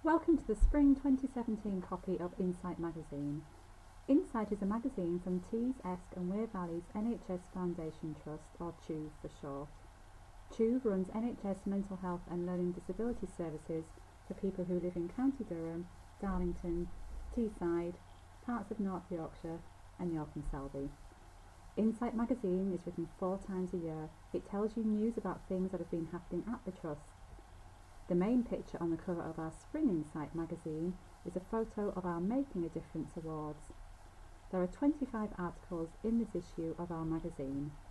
Welcome to the Spring 2017 copy of Insight magazine. Insight is a magazine from Tees, Esk and Wear Valley's NHS Foundation Trust, or CHUV for short. CHUV runs NHS mental health and learning disability services for people who live in County Durham, Darlington, Teesside, parts of North Yorkshire and York and Selby. Insight magazine is written 4 times a year. It tells you news about things that have been happening at the Trust. The main picture on the cover of our Spring Insight magazine is a photo of our Making a Difference Awards. There are 25 articles in this issue of our magazine.